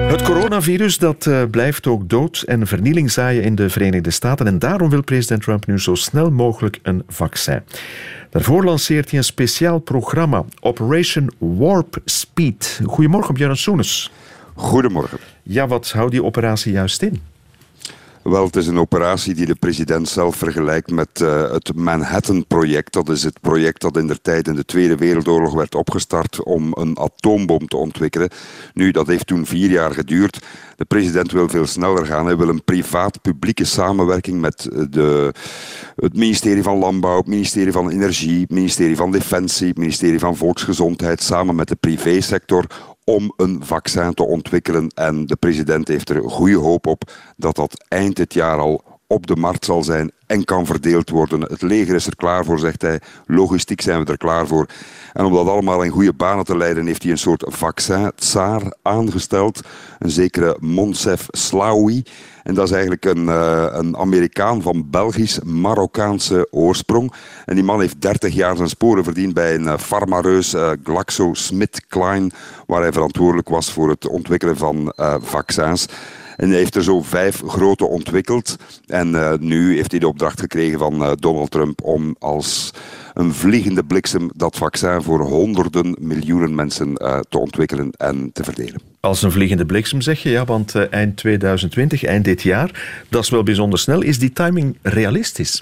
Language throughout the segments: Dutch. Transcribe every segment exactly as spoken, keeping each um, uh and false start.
Het coronavirus dat uh, blijft ook dood en vernieling zaaien in de Verenigde Staten. En daarom wil president Trump nu zo snel mogelijk een vaccin. Daarvoor lanceert hij een speciaal programma, Operation Warp Speed. Goedemorgen, Björn Soenes. Goedemorgen. Ja, wat houdt die operatie juist in? Wel, het is een operatie die de president zelf vergelijkt met uh, het Manhattan-project. Dat is het project dat in der tijd in de Tweede Wereldoorlog werd opgestart om een atoombom te ontwikkelen. Nu, dat heeft toen vier jaar geduurd. De president wil veel sneller gaan. Hij wil een privaat-publieke samenwerking met de, het ministerie van Landbouw, het ministerie van Energie, het ministerie van Defensie, het ministerie van Volksgezondheid, samen met de privésector, om een vaccin te ontwikkelen. En de president heeft er goede hoop op dat dat eind dit jaar al op de markt zal zijn en kan verdeeld worden. Het leger is er klaar voor, zegt hij. Logistiek zijn we er klaar voor. En om dat allemaal in goede banen te leiden, heeft hij een soort vaccin-tsaar aangesteld. Een zekere Moncef Slaoui. En dat is eigenlijk een, uh, een Amerikaan van Belgisch-Marokkaanse oorsprong. En die man heeft dertig jaar zijn sporen verdiend bij een uh, farmareus, uh, GlaxoSmithKline, waar hij verantwoordelijk was voor het ontwikkelen van uh, vaccins. En hij heeft er zo vijf grote ontwikkeld. En uh, nu heeft hij de opdracht gekregen van uh, Donald Trump om als een vliegende bliksem dat vaccin voor honderden miljoenen mensen uh, te ontwikkelen en te verdelen. Als een vliegende bliksem zeg je, ja, want uh, eind tweeduizend twintig, eind dit jaar, dat is wel bijzonder snel. Is die timing realistisch?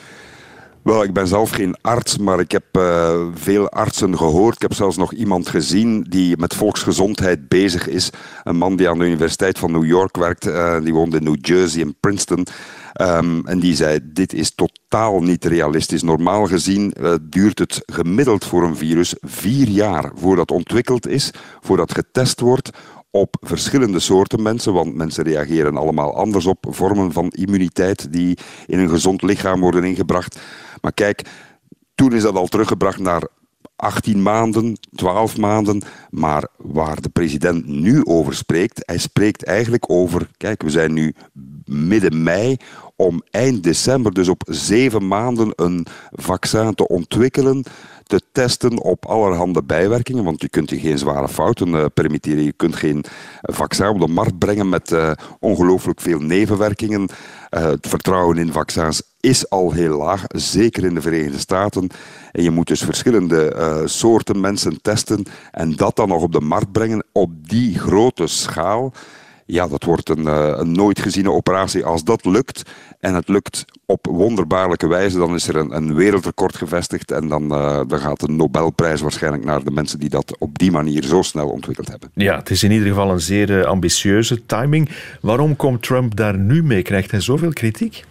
Wel, ik ben zelf geen arts, maar ik heb uh, veel artsen gehoord. Ik heb zelfs nog iemand gezien die met volksgezondheid bezig is. Een man die aan de Universiteit van New York werkt. Uh, die woont in New Jersey en Princeton. Um, en die zei, dit is totaal niet realistisch. Normaal gezien uh, duurt het gemiddeld voor een virus vier jaar voordat het ontwikkeld is, voordat getest wordt op verschillende soorten mensen, want mensen reageren allemaal anders op vormen van immuniteit die in een gezond lichaam worden ingebracht. Maar kijk, toen is dat al teruggebracht naar achttien maanden, twaalf maanden, maar waar de president nu over spreekt, hij spreekt eigenlijk over, kijk, we zijn nu midden mei, om eind december, dus op zeven maanden, een vaccin te ontwikkelen, te testen op allerhande bijwerkingen, want je kunt je geen zware fouten uh, permitteren. Je kunt geen vaccin op de markt brengen met uh, ongelooflijk veel nevenwerkingen. Uh, het vertrouwen in vaccins is al heel laag, zeker in de Verenigde Staten. En je moet dus verschillende uh, soorten mensen testen en dat dan nog op de markt brengen op die grote schaal. Ja, dat wordt een, uh, een nooit geziene operatie. Als dat lukt, en het lukt op wonderbaarlijke wijze, dan is er een, een wereldrecord gevestigd en dan, uh, dan gaat de Nobelprijs waarschijnlijk naar de mensen die dat op die manier zo snel ontwikkeld hebben. Ja, het is in ieder geval een zeer uh, ambitieuze timing. Waarom komt Trump daar nu mee? Krijgt hij zoveel kritiek?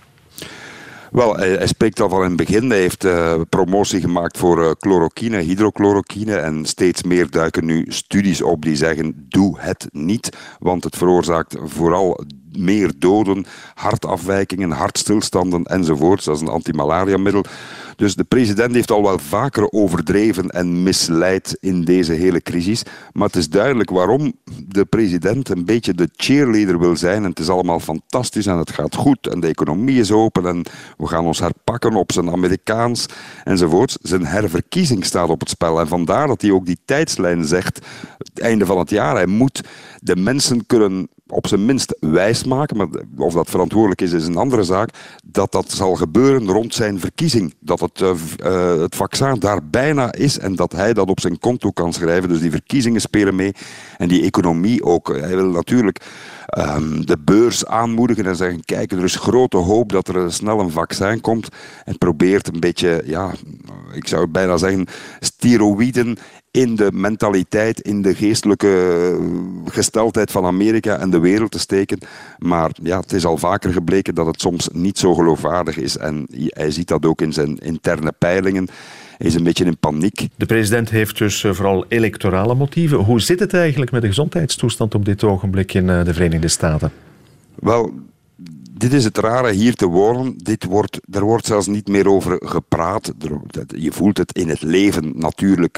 Wel, hij, hij spreekt al van in het begin. Hij heeft uh, promotie gemaakt voor uh, chloroquine, hydrochloroquine. En steeds meer duiken nu studies op die zeggen, doe het niet. Want het veroorzaakt vooral meer doden, hartafwijkingen, hartstilstanden enzovoort. Dat is een antimalariamiddel. Dus de president heeft al wel vaker overdreven en misleid in deze hele crisis. Maar het is duidelijk waarom de president een beetje de cheerleader wil zijn. En het is allemaal fantastisch en het gaat goed en de economie is open en we gaan ons herpakken op zijn Amerikaans enzovoort. Zijn herverkiezing staat op het spel. En vandaar dat hij ook die tijdslijn zegt, het einde van het jaar, hij moet de mensen kunnen op zijn minst wijsmaken, maar of dat verantwoordelijk is, is een andere zaak, dat dat zal gebeuren rond zijn verkiezing. Dat het, uh, uh, het vaccin daar bijna is en dat hij dat op zijn konto kan schrijven. Dus die verkiezingen spelen mee en die economie ook. Hij wil natuurlijk um, de beurs aanmoedigen en zeggen, kijk, er is grote hoop dat er snel een vaccin komt en probeert een beetje, ja, ik zou bijna zeggen, steroïden in de mentaliteit, in de geestelijke gesteldheid van Amerika en de wereld te steken. Maar ja, het is al vaker gebleken dat het soms niet zo geloofwaardig is. En hij ziet dat ook in zijn interne peilingen. Hij is een beetje in paniek. De president heeft dus vooral electorale motieven. Hoe zit het eigenlijk met de gezondheidstoestand op dit ogenblik in de Verenigde Staten? Wel, dit is het rare hier te wonen. Dit wordt, er wordt zelfs niet meer over gepraat. Je voelt het in het leven natuurlijk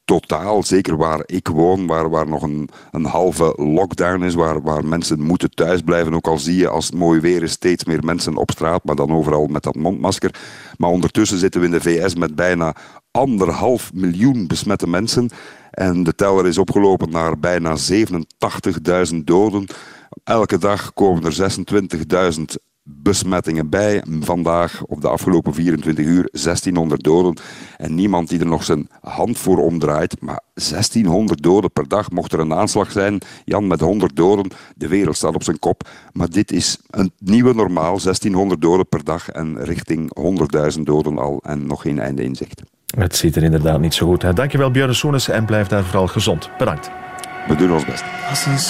totaal, zeker waar ik woon, waar, waar nog een, een halve lockdown is, waar, waar mensen moeten thuisblijven. Ook al zie je als het mooi weer is steeds meer mensen op straat, maar dan overal met dat mondmasker. Maar ondertussen zitten we in de V S met bijna anderhalf miljoen besmette mensen. En de teller is opgelopen naar bijna zevenentachtigduizend doden. Elke dag komen er zesentwintigduizend besmettingen bij. Vandaag, op de afgelopen vierentwintig uur, zestienhonderd doden. En niemand die er nog zijn hand voor omdraait. Maar zestienhonderd doden per dag. Mocht er een aanslag zijn, Jan, met honderd doden, de wereld staat op zijn kop. Maar dit is een nieuwe normaal. zestienhonderd doden per dag en richting honderdduizend doden al. En nog geen einde in zicht. Het ziet er inderdaad niet zo goed uit. Dankjewel, Björn Soenes, en blijf daar vooral gezond. Bedankt. We doen ons best.